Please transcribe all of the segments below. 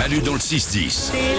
Manu dans le 6-10. C'est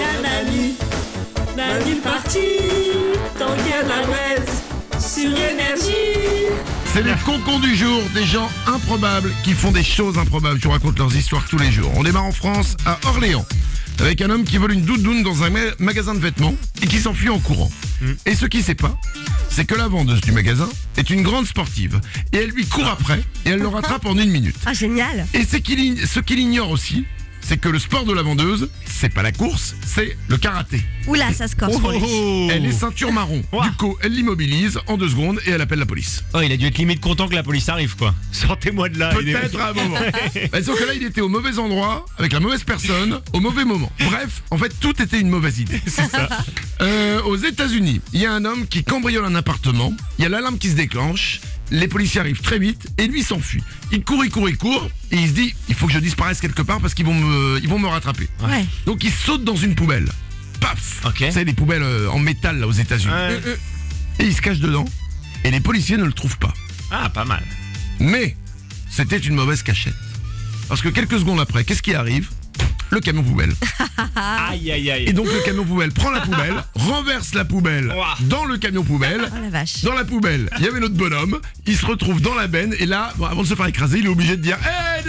la Manu partie, tant qu'il y a de la braise, sur Énergie. C'est les concons du jour, des gens improbables qui font des choses improbables. Je vous raconte leurs histoires tous les jours. On démarre en France, à Orléans, avec un homme qui vole une doudoune dans un magasin de vêtements et qui s'enfuit en courant. Et ce qu'il sait pas, c'est que la vendeuse du magasin est une grande sportive. Et elle lui court après et elle le rattrape en 1 minute. Ah, génial. Et ce qu'il ignore aussi, c'est que le sport de la vendeuse, c'est pas la course, c'est le karaté. Oula, ça se corse pour lui. Elle est ceinture marron. Du coup, elle l'immobilise en 2 secondes et elle appelle la police. Oh, il a dû être limite content que la police arrive, quoi. Sortez-moi de là. Peut-être à un moment. Sauf que là, il était au mauvais endroit, avec la mauvaise personne, au mauvais moment. Bref, en fait, tout était une mauvaise idée. C'est ça. Aux États-Unis, il y a un homme qui cambriole un appartement. Il y a l'alarme qui se déclenche. Les policiers arrivent très vite et lui s'enfuit. Il court et il se dit il faut que je disparaisse quelque part parce qu'ils vont me rattraper. Ouais. Donc il saute dans une poubelle. Paf. Ok. C'est les poubelles en métal là aux États-Unis. Ouais. Et il se cache dedans et les policiers ne le trouvent pas. Ah, pas mal. Mais c'était une mauvaise cachette. Parce que quelques secondes après, qu'est-ce qui arrive ? Le camion poubelle. Aïe, aïe, aïe. Et donc le camion poubelle prend la poubelle, renverse la poubelle Ouah. dans le camion poubelle. Oh la vache. Dans la poubelle, il y avait notre bonhomme, il se retrouve dans la benne et là, avant de se faire écraser, il est obligé de dire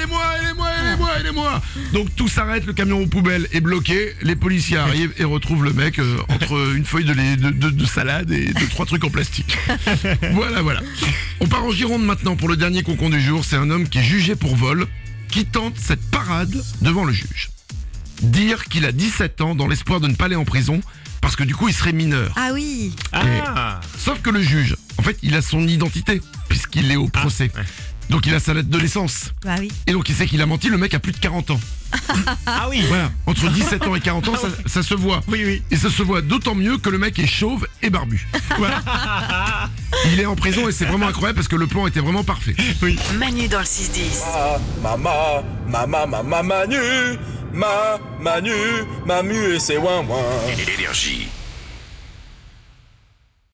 aidez-moi. Donc tout s'arrête, le camion poubelle est bloqué, les policiers arrivent et retrouvent le mec entre une feuille de salade et 3 trucs en plastique. Voilà. On part en Gironde maintenant pour le dernier concon du jour, c'est un homme qui est jugé pour vol, qui tente cette parade devant le juge. Dire qu'il a 17 ans dans l'espoir de ne pas aller en prison parce que du coup il serait mineur. Ah oui. Ah. Sauf que le juge, en fait, il a son identité puisqu'il est au procès. Ouais. Donc il a sa lettre de naissance. Bah oui. Et donc il sait qu'il a menti, le mec a plus de 40 ans. Ah oui. Voilà, entre 17 ans et 40 ans, ça se voit. Oui. Et ça se voit d'autant mieux que le mec est chauve et barbu. Voilà. Il est en prison et c'est vraiment incroyable parce que le plan était vraiment parfait. Manu dans le 6-10. Manu, Manu et c'est ouin ouin. Énergie.